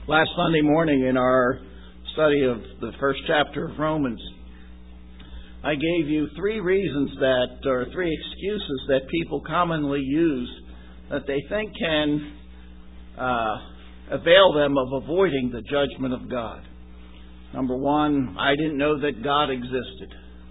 Last Sunday morning in our study of the first chapter of Romans, I gave you three excuses that people commonly use that they think can avail them of avoiding the judgment of God. Number one, I didn't know that God existed.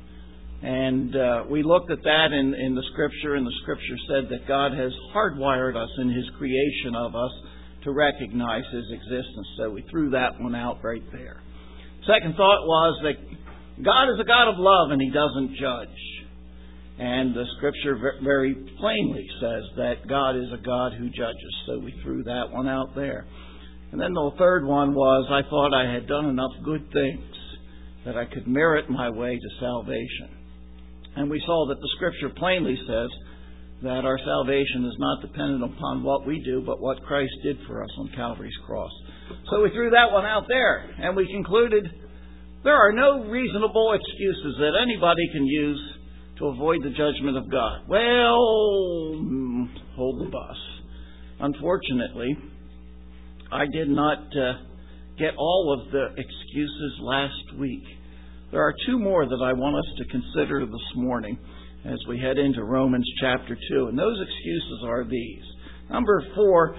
And we looked at that in the Scripture, and the Scripture said that God has hardwired us in His creation of us to recognize His existence. So we threw that one out right there. Second thought was that God is a God of love and He doesn't judge. And the Scripture very plainly says that God is a God who judges. So we threw that one out there. And then the third one was I thought I had done enough good things that I could merit my way to salvation. And we saw that the Scripture plainly says that our salvation is not dependent upon what we do, but what Christ did for us on Calvary's cross. So we threw that one out there, and we concluded there are no reasonable excuses that anybody can use to avoid the judgment of God. Well, hold the bus. Unfortunately, I did not get all of the excuses last week. There are two more that I want us to consider this morning as we head into Romans chapter 2. And those excuses are these. Number 4,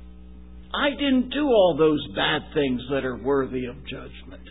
I didn't do all those bad things that are worthy of judgment.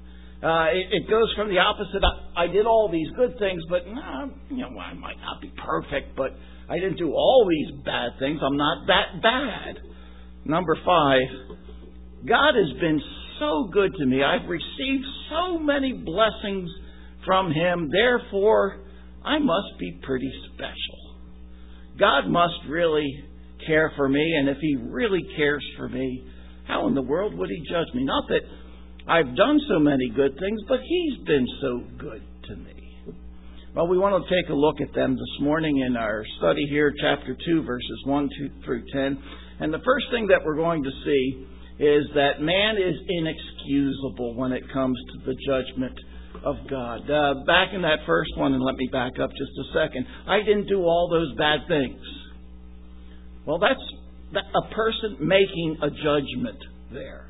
It goes from the opposite. I did all these good things, but I might not be perfect, but I didn't do all these bad things. I'm not that bad. Number 5, God has been so good to me. I've received so many blessings from Him. Therefore, I must be pretty special. God must really care for me, and if He really cares for me, how in the world would He judge me? Not that I've done so many good things, but He's been so good to me. Well, we want to take a look at them this morning in our study here, chapter 2, verses 1 through 10. And the first thing that we're going to see is that man is inexcusable when it comes to the judgment of God. Back in that first one, and let me back up just a second. I didn't do all those bad things. Well, that's a person making a judgment there.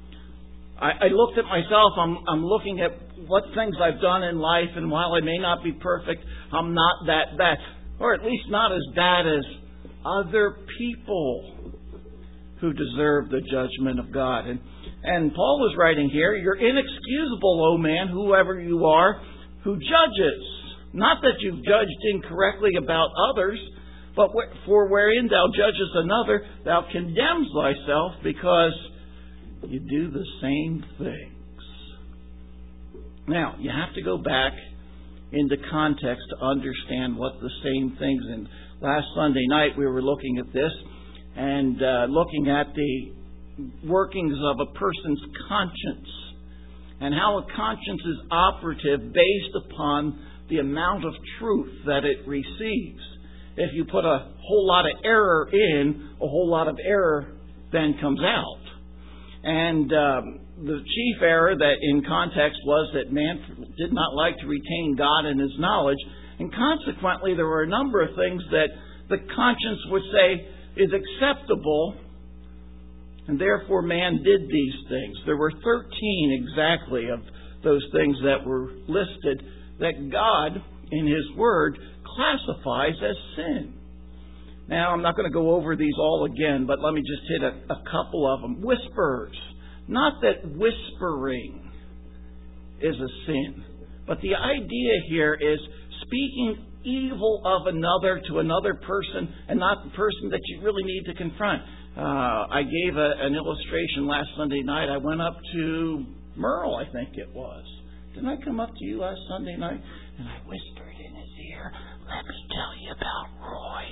I looked at myself. I'm looking at what things I've done in life, and while I may not be perfect, I'm not that bad, or at least not as bad as other people who deserve the judgment of God. And Paul was writing here, you're inexcusable, O man, whoever you are, who judges. Not that you've judged incorrectly about others, but for wherein thou judgest another, thou condemns thyself, because you do the same things. Now, you have to go back into context to understand what the same things. And last Sunday night we were looking at this and looking at the workings of a person's conscience and how a conscience is operative based upon the amount of truth that it receives. If you put a whole lot of error in, a whole lot of error then comes out. And the chief error that in context was that man did not like to retain God in his knowledge, and consequently there were a number of things that the conscience would say is acceptable, and therefore man did these things. There were 13 exactly of those things that were listed that God, in His Word, classifies as sin. Now, I'm not going to go over these all again, but let me just hit a couple of them. Whisperers. Not that whispering is a sin, but the idea here is speaking evil of another to another person and not the person that you really need to confront. I gave an illustration last Sunday night. I went up to Merle, I think it was. Didn't I come up to you last Sunday night? And I whispered in his ear, let me tell you about Roy.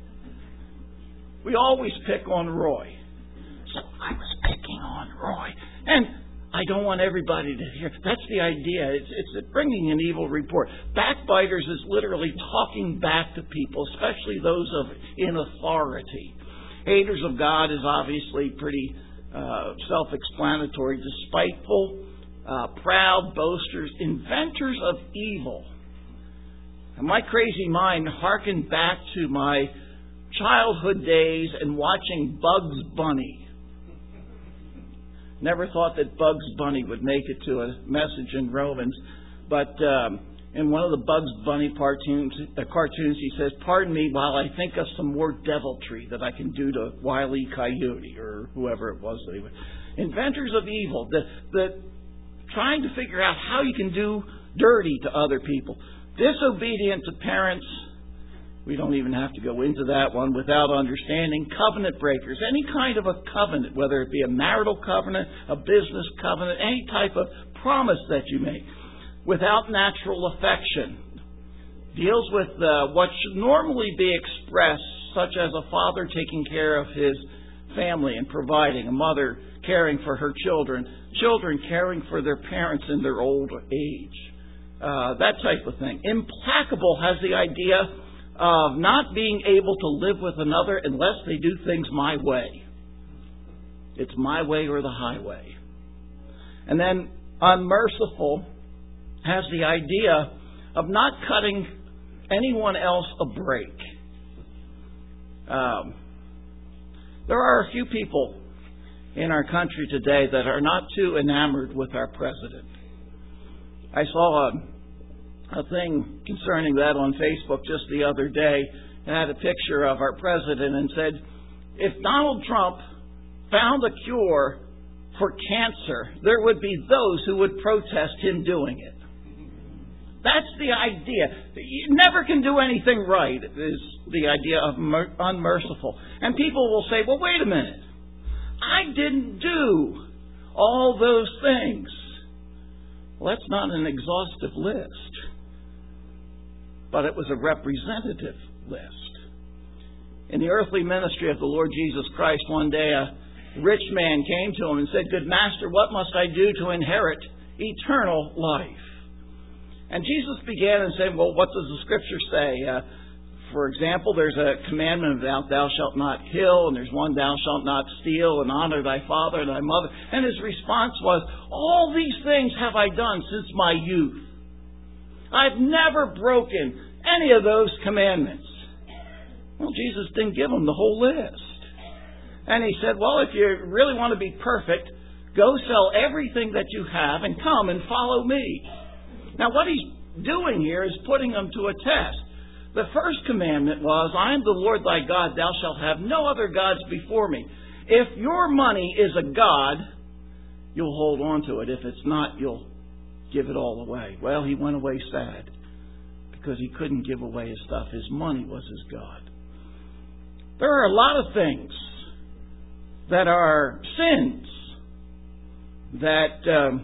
We always pick on Roy. So I was picking on Roy. And I don't want everybody to hear. That's the idea. It's bringing an evil report. Backbiters is literally talking back to people, especially those in authority. Haters of God is obviously pretty self-explanatory. Despiteful, proud, boasters, inventors of evil. And my crazy mind harkened back to my childhood days and watching Bugs Bunny. Never thought that Bugs Bunny would make it to a message in Romans. But in one of the Bugs Bunny cartoons, he says, "Pardon me while I think of some more deviltry that I can do to Wile E. Coyote," or whoever it was. Inventors of evil, the trying to figure out how you can do dirty to other people. Disobedient to parents. We don't even have to go into that one without understanding. Covenant breakers. Any kind of a covenant, whether it be a marital covenant, a business covenant, any type of promise that you make, without natural affection. Deals with what should normally be expressed, such as a father taking care of his family and providing, a mother caring for her children, children caring for their parents in their old age. That type of thing. Implacable has the idea of not being able to live with another unless they do things my way. It's my way or the highway. And then unmerciful has the idea of not cutting anyone else a break. There are a few people in our country today that are not too enamored with our president. I saw a thing concerning that on Facebook just the other day. It had a picture of our president and said, if Donald Trump found a cure for cancer, there would be those who would protest him doing it. That's the idea. You never can do anything right, is the idea of unmerciful. And people will say, well, wait a minute. I didn't do all those things. Well, that's not an exhaustive list. But it was a representative list. In the earthly ministry of the Lord Jesus Christ, one day a rich man came to him and said, "Good master, what must I do to inherit eternal life?" And Jesus began and said, well, what does the Scripture say? For example, there's a commandment about thou shalt not kill, and there's one thou shalt not steal, and honor thy father and thy mother. And his response was, all these things have I done since my youth. I've never broken any of those commandments. Well, Jesus didn't give him the whole list. And he said, well, if you really want to be perfect, go sell everything that you have and come and follow me. Now, what he's doing here is putting them to a test. The first commandment was, I am the Lord thy God, thou shalt have no other gods before me. If your money is a god, you'll hold on to it. If it's not, you'll give it all away. Well, he went away sad because he couldn't give away his stuff. His money was his god. There are a lot of things that are sins that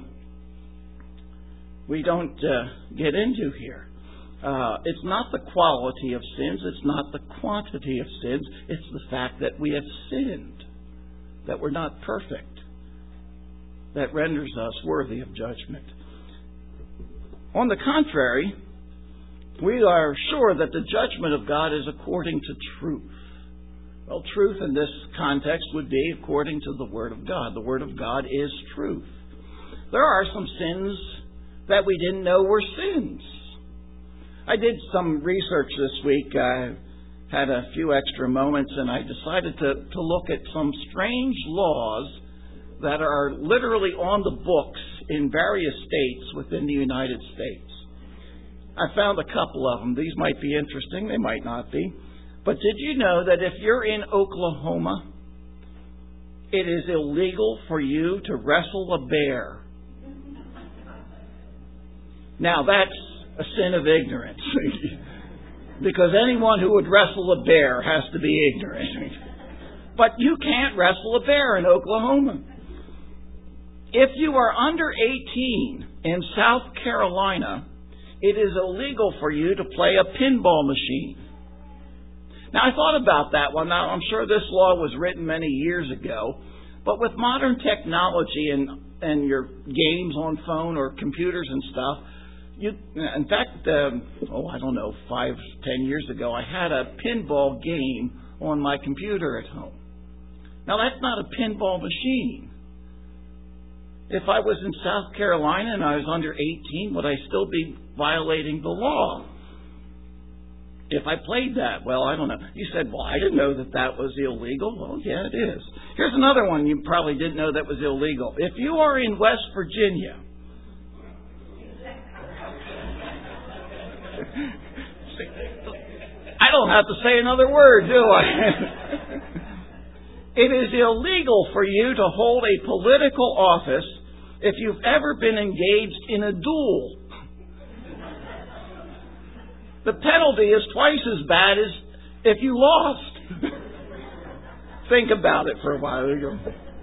we don't get into here. It's not the quality of sins. It's not the quantity of sins. It's the fact that we have sinned, that we're not perfect, that renders us worthy of judgment. On the contrary, we are sure that the judgment of God is according to truth. Well, truth in this context would be according to the Word of God. The Word of God is truth. There are some sins that we didn't know were sins. I did some research this week. I had a few extra moments and I decided to look at some strange laws that are literally on the books in various states within the United States. I found a couple of them. These might be interesting. They might not be. But did you know that if you're in Oklahoma, it is illegal for you to wrestle a bear? Now, that's a sin of ignorance. Because anyone who would wrestle a bear has to be ignorant. But you can't wrestle a bear in Oklahoma. If you are under 18 in South Carolina, it is illegal for you to play a pinball machine. Now, I thought about that one. Now, I'm sure this law was written many years ago. But with modern technology and your games on phone or computers and stuff, in fact, 5-10 years ago, I had a pinball game on my computer at home. Now, that's not a pinball machine. If I was in South Carolina and I was under 18, would I still be violating the law? If I played that, well, I don't know. You said, well, I didn't know that was illegal. Well, yeah, it is. Here's another one you probably didn't know that was illegal. If you are in West Virginia, I don't have to say another word, do I? It is illegal for you to hold a political office if you've ever been engaged in a duel. The penalty is twice as bad as if you lost. Think about it for a while. You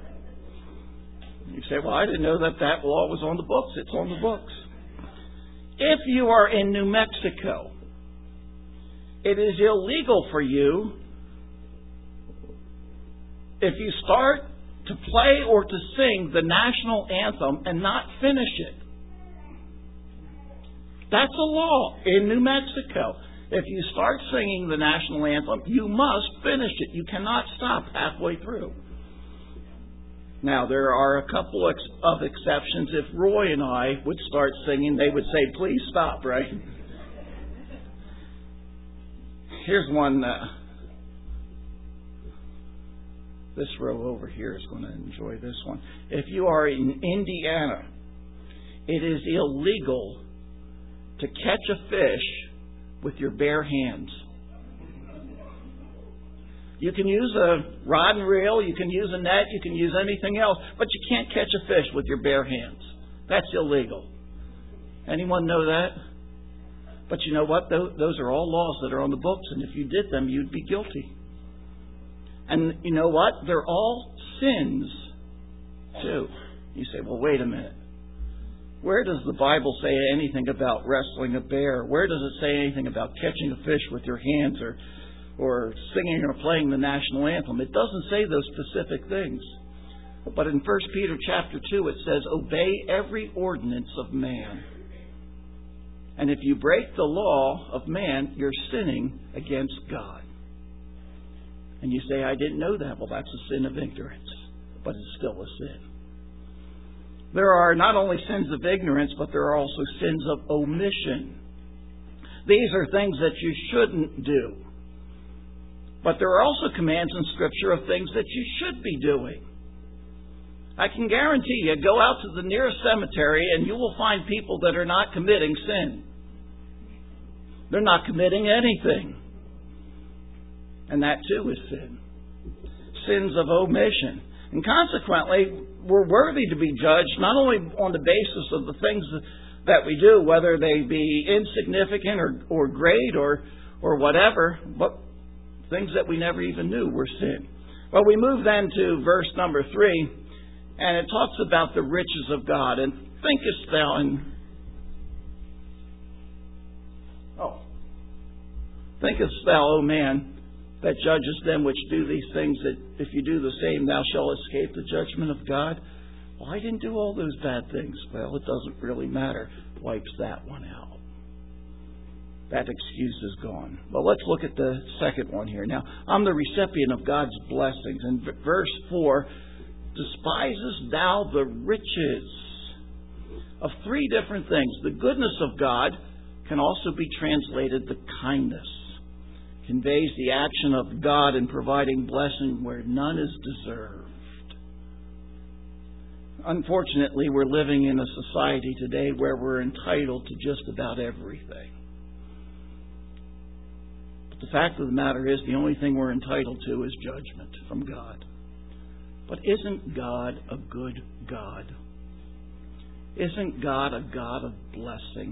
say, well, I didn't know that law was on the books. It's on the books. If you are in New Mexico, it is illegal for you, if you start to play or to sing the national anthem and not finish it. That's a law in New Mexico. If you start singing the national anthem, you must finish it. You cannot stop halfway through. Now, there are a couple of exceptions. If Roy and I would start singing, they would say, please stop, right? Here's one. This row over here is going to enjoy this one. If you are in Indiana, it is illegal to catch a fish with your bare hands. You can use a rod and reel, you can use a net, you can use anything else, but you can't catch a fish with your bare hands. That's illegal. Anyone know that? But you know what? Those are all laws that are on the books, and if you did them, you'd be guilty. And you know what? They're all sins, too. You say, well, wait a minute. Where does the Bible say anything about wrestling a bear? Where does it say anything about catching a fish with your hands or singing or playing the national anthem? It doesn't say those specific things. But in 1 Peter chapter 2 it says, obey every ordinance of man. And if you break the law of man, you're sinning against God. And you say, I didn't know that. Well, that's a sin of ignorance. But it's still a sin. There are not only sins of ignorance, but there are also sins of omission. These are things that you shouldn't do. But there are also commands in Scripture of things that you should be doing. I can guarantee you, go out to the nearest cemetery and you will find people that are not committing sin. They're not committing anything. And that too is sin. Sins of omission. And consequently, we're worthy to be judged not only on the basis of the things that we do, whether they be insignificant or great or whatever, but things that we never even knew were sin. Well, we move then to verse number 3, and it talks about the riches of God. And thinkest thou, O man, that judgest them which do these things, that if you do the same, thou shalt escape the judgment of God? Well, I didn't do all those bad things. Well, it doesn't really matter. Wipes that one out. That excuse is gone. Well, let's look at the second one here. Now, I'm the recipient of God's blessings. In verse 4, despisest thou the riches of three different things. The goodness of God can also be translated the kindness. Conveys the action of God in providing blessing where none is deserved. Unfortunately, we're living in a society today where we're entitled to just about everything. But the fact of the matter is, the only thing we're entitled to is judgment from God. But isn't God a good God? Isn't God a God of blessing?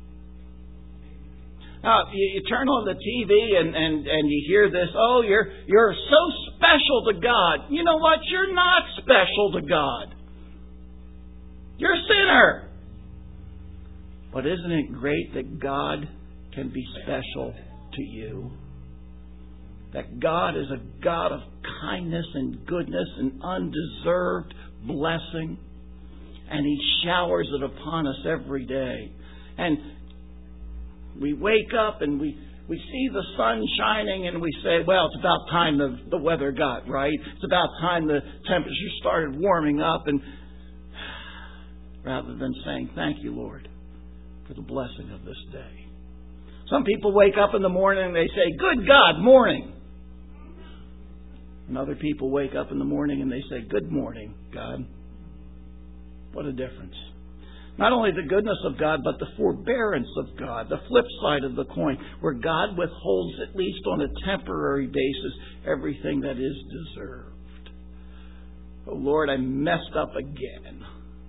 Now, you turn on the TV and you hear this, oh, you're so special to God. You know what? You're not special to God. You're a sinner. But isn't it great that God can be special to you? That God is a God of kindness and goodness and undeserved blessing. And He showers it upon us every day. And we wake up and we see the sun shining and we say, well, it's about time the weather got right. It's about time the temperature started warming up. And rather than saying, thank you, Lord, for the blessing of this day. Some people wake up in the morning and they say, good God, morning. And other people wake up in the morning and they say, "Good morning, God." What a difference. Not only the goodness of God, but the forbearance of God, the flip side of the coin, where God withholds, at least on a temporary basis, everything that is deserved. Oh Lord, I messed up again.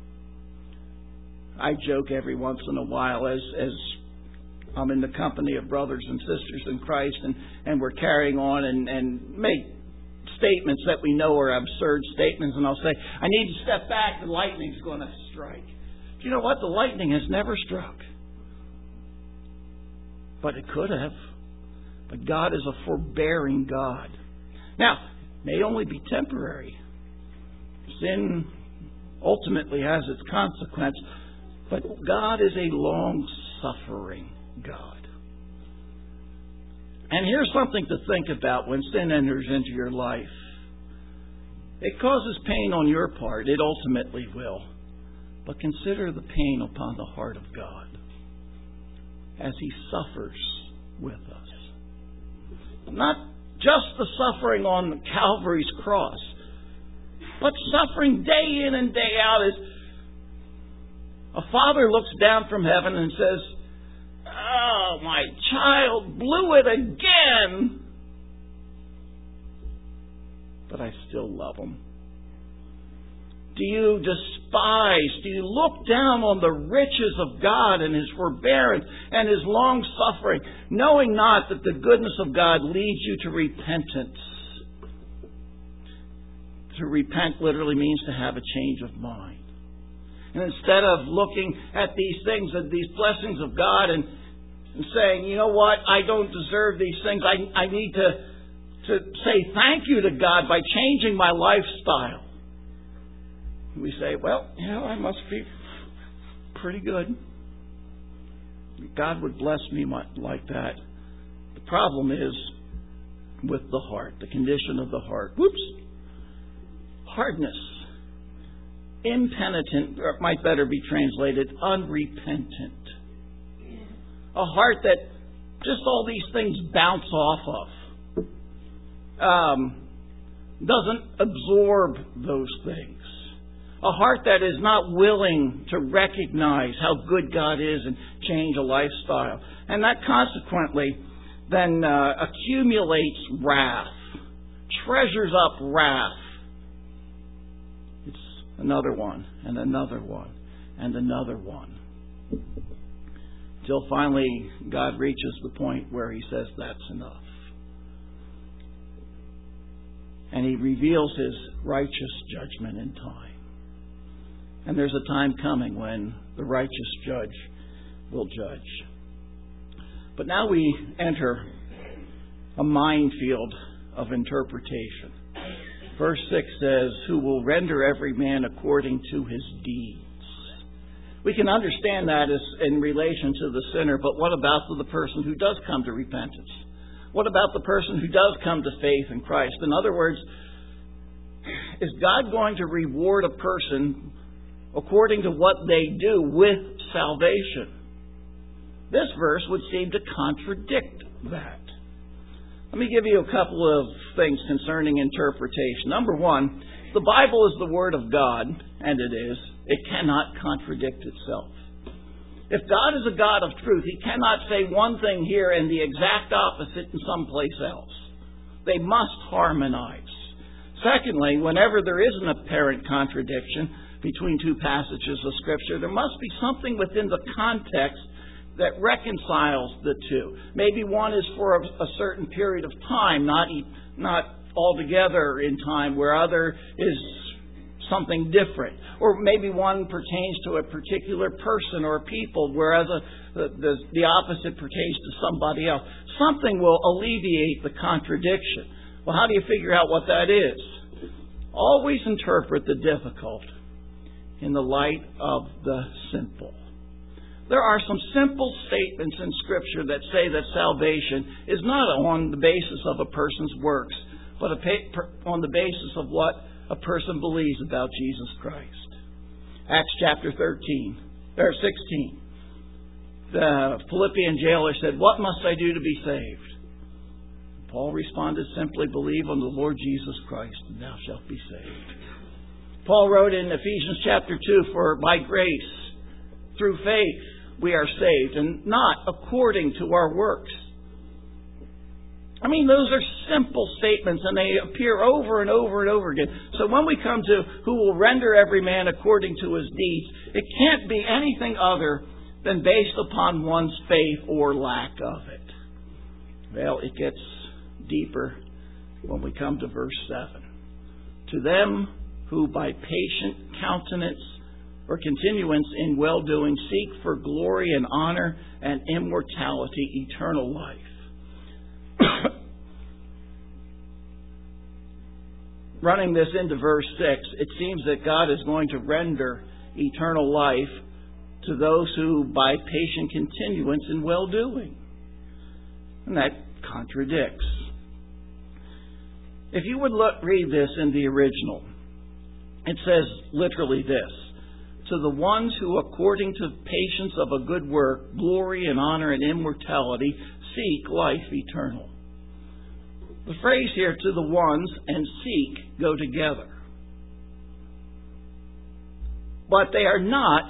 I joke every once in a while as I'm in the company of brothers and sisters in Christ, and we're carrying on and make statements that we know are absurd statements, and I'll say, "I need to step back, the lightning's going to strike." Do you know what? The lightning has never struck. But it could have. But God is a forbearing God. Now, it may only be temporary. Sin ultimately has its consequence. But God is a long-suffering God. And here's something to think about when sin enters into your life. It causes pain on your part. It ultimately will. But consider the pain upon the heart of God as He suffers with us. Not just the suffering on Calvary's cross, but suffering day in and day out as a father looks down from heaven and says, "Oh, my child blew it again, but I still love him." Do you despise, do you look down on the riches of God and His forbearance and His long suffering, knowing not that the goodness of God leads you to repentance? To repent literally means to have a change of mind. And instead of looking at these things, at these blessings of God and saying, "You know what, I don't deserve these things. I need to say thank you to God by changing my lifestyle." We say, "Well, I must be pretty good. God would bless me like that." The problem is with the heart, the condition of the heart. Hardness. Impenitent, or it might better be translated, unrepentant. A heart that just all these things bounce off of. Doesn't absorb those things. A heart that is not willing to recognize how good God is and change a lifestyle. And that consequently then accumulates wrath. Treasures up wrath. It's another one, and another one, and another one. Till finally God reaches the point where He says, "That's enough." And He reveals His righteous judgment in time. And there's a time coming when the righteous judge will judge. But now we enter a minefield of interpretation. Verse 6 says, "Who will render every man according to his deeds." We can understand that as in relation to the sinner, but what about the person who does come to repentance? What about the person who does come to faith in Christ? In other words, is God going to reward a person according to what they do with salvation? This verse would seem to contradict that. Let me give you a couple of things concerning interpretation. Number one, the Bible is the Word of God, and it is. It cannot contradict itself. If God is a God of truth, He cannot say one thing here and the exact opposite in someplace else. They must harmonize. Secondly, whenever there is an apparent contradiction between two passages of Scripture, there must be something within the context that reconciles the two. Maybe one is for a certain period of time, not altogether in time, where other is something different. Or maybe one pertains to a particular person or people, whereas the opposite pertains to somebody else. Something will alleviate the contradiction. Well, how do you figure out what that is? Always interpret the difficult in the light of the simple. There are some simple statements in Scripture that say that salvation is not on the basis of a person's works, but on the basis of what a person believes about Jesus Christ. Acts chapter 16. The Philippian jailer said, "What must I do to be saved?" Paul responded, simply believe on the Lord Jesus Christ, and thou shalt be saved. Paul wrote in Ephesians chapter 2, for by grace, through faith, we are saved, and not according to our works. I mean, those are simple statements, and they appear over and over and over again. So when we come to who will render every man according to his deeds, it can't be anything other than based upon one's faith or lack of it. Well, it gets deeper when we come to verse 7. To them who by patient countenance or continuance in well-doing seek for glory and honor and immortality, eternal life. Running this into verse 6, it seems that God is going to render eternal life to those who by patient continuance in well-doing. And that contradicts. If you would read this in the original, it says literally this: to the ones who according to patience of a good work, glory and honor and immortality, seek life eternal. The phrase here, to the ones and seek, go together. But they are not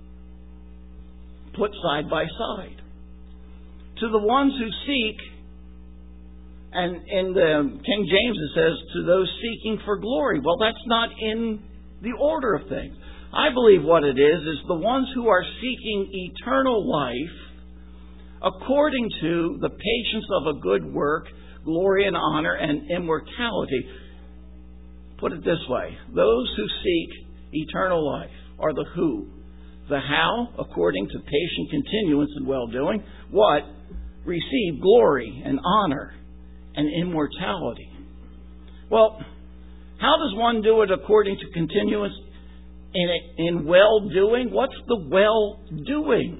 put side by side. To the ones who seek, and in the King James it says, to those seeking for glory. Well, that's not in the order of things. I believe what it is the ones who are seeking eternal life according to the patience of a good work, glory and honor and immortality. Put it this way: those who seek eternal life are the who. The how, according to patient continuance and well-doing. What? Receive glory and honor and immortality. Well, how does one do it according to continuance in well-doing? What's the well-doing?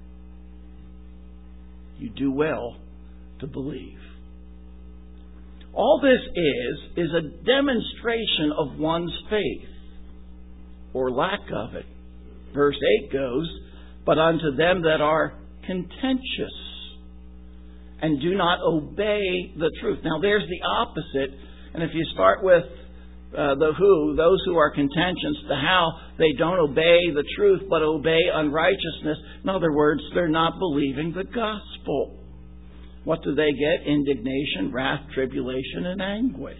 You do well to believe. All this is a demonstration of one's faith, or lack of it. Verse 8 goes, but unto them that are contentious and do not obey the truth. Now there's the opposite. And if you start with the who, those who are contentious, the how, they don't obey the truth but obey unrighteousness. In other words, they're not believing the gospel. What do they get? Indignation, wrath, tribulation, and anguish.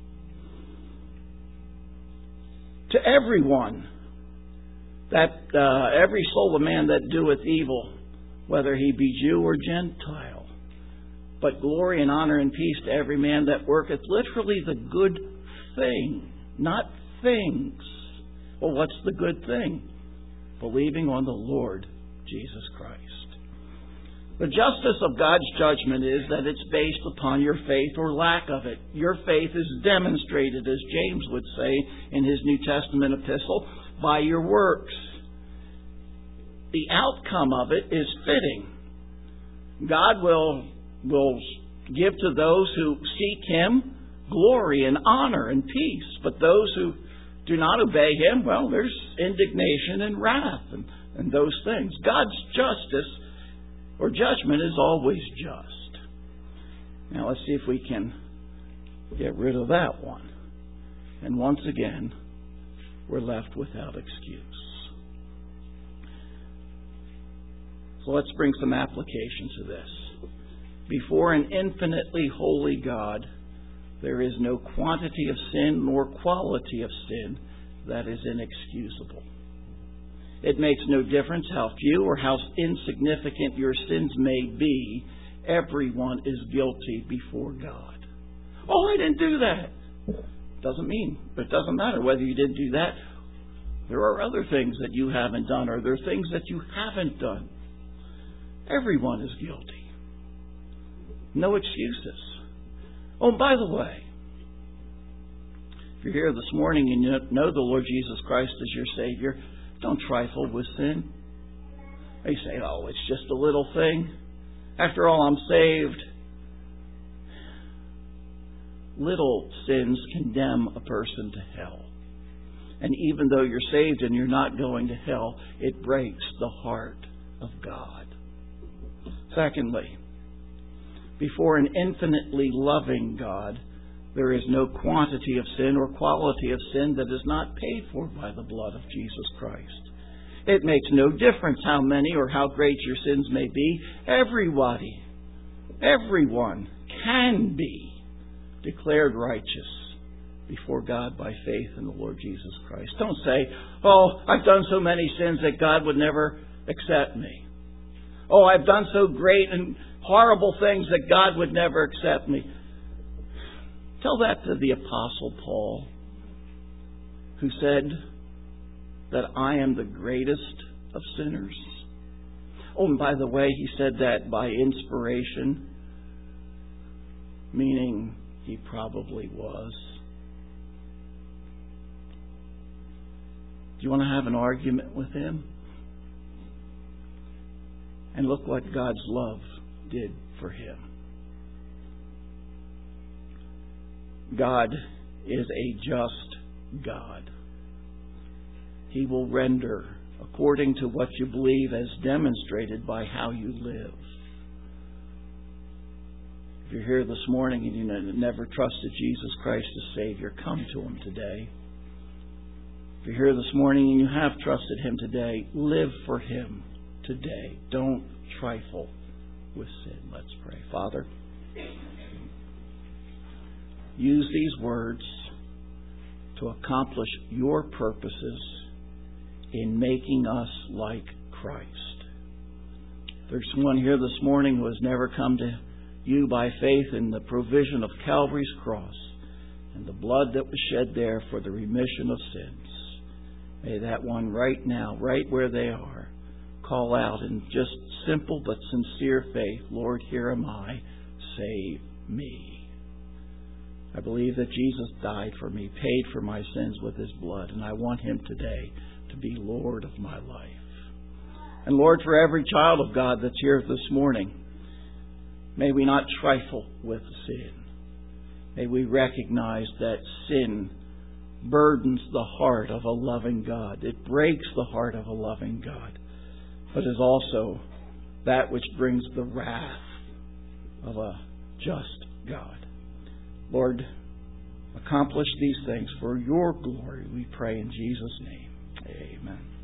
To everyone, that every soul of man that doeth evil, whether he be Jew or Gentile, but glory and honor and peace to every man that worketh, literally the good thing, not things. Well, what's the good thing? Believing on the Lord Jesus Christ. The justice of God's judgment is that it's based upon your faith or lack of it. Your faith is demonstrated, as James would say in his New Testament epistle, by your works. The outcome of it is fitting. God will give to those who seek Him glory and honor and peace. But those who do not obey Him, well, there's indignation and wrath and those things. God's justice or judgment is always just. Now let's see if we can get rid of that one. And once again, we're left without excuse. So let's bring some application to this. Before an infinitely holy God, there is no quantity of sin nor quality of sin that is inexcusable. It makes no difference how few or how insignificant your sins may be. Everyone is guilty before God. Oh, I didn't do that. It doesn't matter whether you didn't do that. There are other things that you haven't done, or there are things that you haven't done. Everyone is guilty. No excuses. Oh, by the way, if you're here this morning and you know the Lord Jesus Christ as your Savior, don't trifle with sin. They say, oh, it's just a little thing. After all, I'm saved. Little sins condemn a person to hell. And even though you're saved and you're not going to hell, it breaks the heart of God. Secondly, Before an infinitely loving God, there is no quantity of sin or quality of sin that is not paid for by the blood of Jesus Christ. It makes no difference how many or how great your sins may be. Everyone can be declared righteous before God by faith in the Lord Jesus Christ. Don't say, "Oh, I've done so many sins that God would never accept me. Oh, I've done so great and horrible things that God would never accept me." Tell that to the Apostle Paul, who said that I am the greatest of sinners. Oh, and by the way, he said that by inspiration, meaning he probably was. Do you want to have an argument with him? And look what God's love did for him. God is a just God. He will render according to what you believe, as demonstrated by how you live. If you're here this morning and you never trusted Jesus Christ as Savior, come to Him today. If you're here this morning and you have trusted Him today, live for Him today. Don't trifle with sin. Let's pray. Father, use these words to accomplish your purposes in making us like Christ. There's someone here this morning who has never come to you by faith in the provision of Calvary's cross and the blood that was shed there for the remission of sins. May that one right now, right where they are, call out in just simple but sincere faith, "Lord, here am I, save me." I believe that Jesus died for me, paid for my sins with His blood, and I want Him today to be Lord of my life. And Lord, for every child of God that's here this morning, may we not trifle with sin. May we recognize that sin burdens the heart of a loving God. It breaks the heart of a loving God, but is also that which brings the wrath of a just God. Lord, accomplish these things for your glory, we pray in Jesus' name. Amen.